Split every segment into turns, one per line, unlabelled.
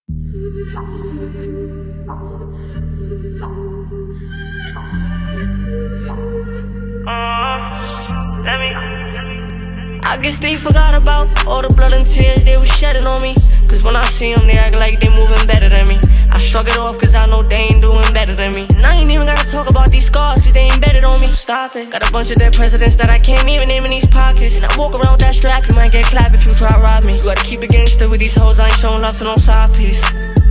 I guess they forgot about all the blood and tears they was shedding on me. Cause when I see them, they act like they moving better than me. I shrug it off cause I know they ain't doing better than me. And I ain't even gotta talk about these scars cause they ain't better on me. So stop it. Got a bunch of dead presidents that I can't even name in these pockets. And I walk around with that strap, you might get clapped if you try to rob me. You gotta keep it gangster with these hoes, I ain't showing love to no side piece.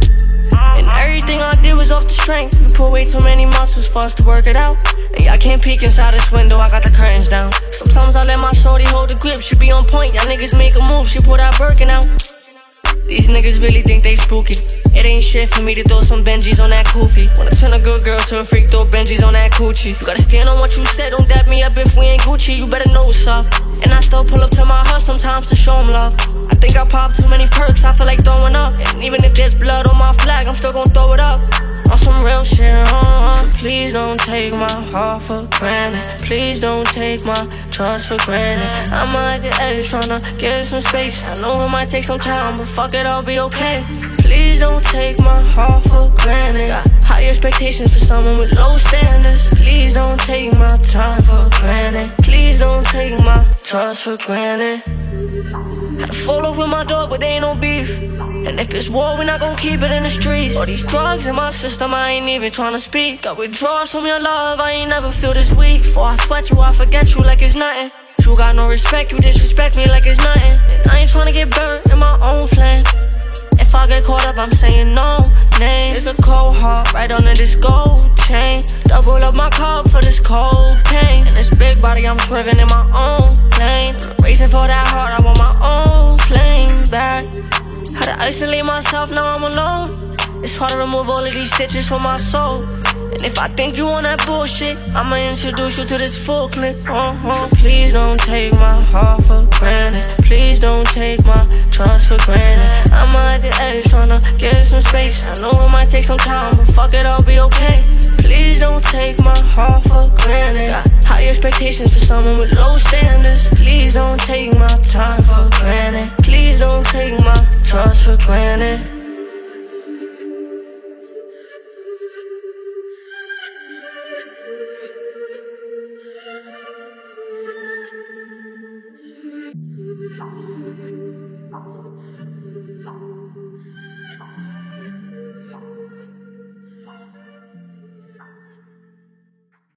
And everything I did was off the strength. You put way too many muscles for us to work it out. And y'all can't peek inside this window, I got the curtains down. Sometimes I let my shorty hold the grip, she be on point. Y'all niggas make a move, she pull that Birkin out. These niggas really think they spooky. It ain't shit for me to throw some Benjis on that koofy. Wanna turn a good girl to a freak, throw Benjis on that coochie. You gotta stand on what you said, don't dap me up if we ain't Gucci. You better know what's up. And I still pull up to my house sometimes to show 'em love. I think I popped too many perks, I feel like throwing up. And even if there's blood on my flag, I'm still gon' throw it up. On some real shit, so please don't take my heart for granted. Please don't take my trust for granted. I'm at the edge tryna get some space. I know it might take some time, but fuck it, I'll be okay. Please don't take my heart for granted. Got high expectations for someone with low standards. Please don't take my time for granted. Please don't take my trust for granted. Had to fall off with my dog, but they ain't no beef. And if it's war, we not gon' keep it in the streets. All these drugs in my system, I ain't even tryna speak. Got withdrawals from your love, I ain't never feel this weak. Before I sweat you, I forget you like it's nothing. You got no respect, you disrespect me like it's nothing. And I ain't tryna get burnt in my own flame. If I get caught up, I'm saying no name. It's a cold heart right under this gold chain. Double up my cup for this cold pain. And this big body, I'm swerving in my own lane. Racing for that heart, I want my own flame back. Had to isolate myself, now I'm alone. It's hard to remove all of these stitches from my soul. And if I think you on that bullshit, I'ma introduce you to this full clip. So please don't take my heart for granted. Please don't take my trust for granted. I'm at the edge tryna get some space. I know it might take some time, but fuck it, I'll be okay. Please don't take my heart for granted. Got high expectations for someone with low standards. Please don't take my time for granted. Please don't take my trust for granted.